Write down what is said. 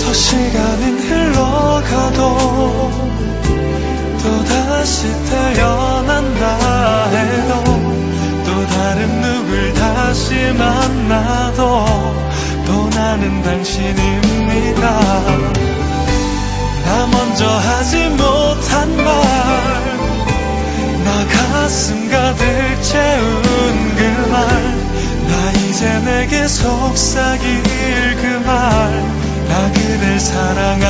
시간은 흘러가도 또다시 태어난다 해도 또 다른 누굴 다시 만나도 또 나는 당신입니다. 나 먼저 하지 못한 말, 나 가슴 가득 채운 그 말, 나 이제 내게 속삭일 그 말, 나 그댈 사랑하